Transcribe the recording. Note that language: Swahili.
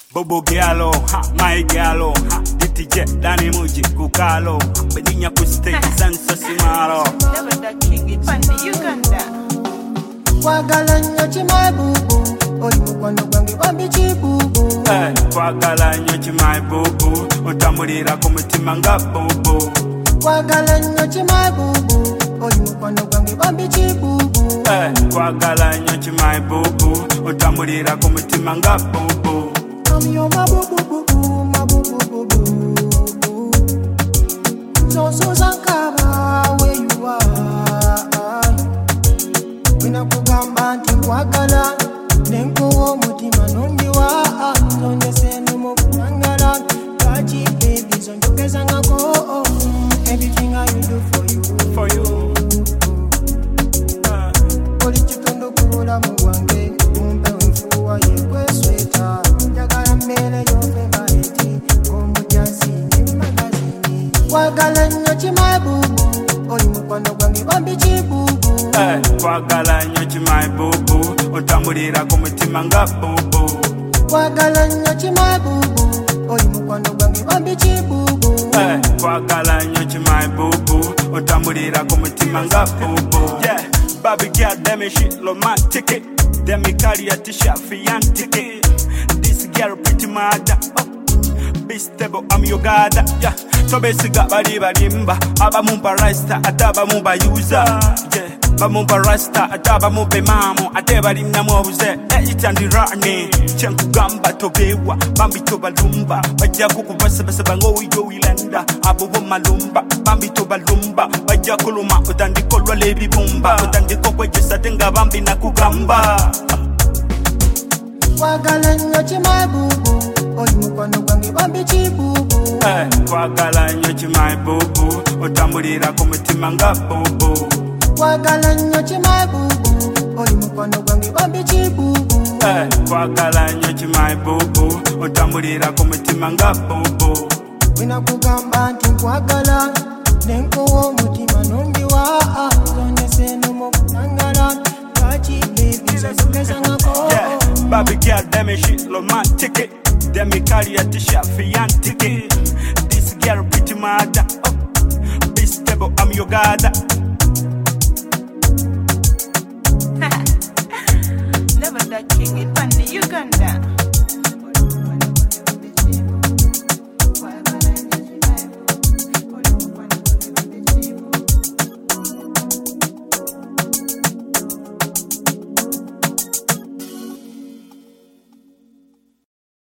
Bobo Giallo, ha, my Giallo, ha, DTJ, Danny Muji, Kukalo, Beninya Kuste, Sansa Simaro. Never the king, it's funny, Uganda. Kwagala nyochi my boo-boo, oli mukwano gwange bambichi boo-boo. Kwagala nyochi my boo-boo, otamulira ku mutima nga boo-boo. Kwagala nyochi my boo-boo, oli mukwano gwange bambichi boo-boo. Kwagala nyochi my boo-boo, otamulira ku mutima nga boo-boo. I'm your my boo-boo-boo-boo, my boo-boo-boo-boo. So Zankaba, where you are. Wina kugamba nti kwagala, nenko mutima nondiwa. Zonde senu mukungala, kachi baby zonjokeza ngako. Everything I do for you. Oli chitondo kula mugwange, mumpe mfuwa yekwe sweta. Njagala mbele yofe baeti, omujasi ni magazini. Kwagala nyochi my boo-boo, oli mukwano gwange bambichi boo-boo. Kwagala nyochi my boo-boo, otamulira ku mutima nga boo-boo. Kwagala nyochi my boo-boo, oli mukwano gwange bambichi boo-boo. Kwagala nyochi my boo-boo, otamulira ku mutima nga boo-boo. Yeah, baby girl, them is shit romantic. Them me carry a t-shirt for antique. This girl pretty mad. Be stable, I'm your god. Yeah, so basiga bari barimba. Aba mumba rasta, ataba mumba user. Yeah, ba mumba rasta, ataba mumbe mamo. Ateba rimna mwabuze, itandirane. Chanku gamba tobewa, bambi tobalumba. Bajja kukubasa basa bango uyo ilanda. Abo malumba, bambi tobalumba. Bajja kuluma, utandiko lebi bumba. Utandiko kwejesa tenga bambi na kugamba. Kwagala nyochi my boo-boo, oli mukwano gwange bambichi boo-boo. Kwagala nyochi my boo-boo, otamulira ku mutima nga boo-boo. Kwagala nyochi my boo-boo, oli mukwano gwange bambichi boo-boo. Kwagala nyochi my boo-boo, otamulira ku mutima nga boo-boo. Wina kugamba nti nkwagala, nenko mutima nondiwa. Zonde senu mukungala, kachi baby zonjokeza ngako. Baby girl, them is shit romantic. Them me carry a t-shirt for antique. This girl pretty mad. Be stable, I'm your god. Never the king, it's funny, Uganda.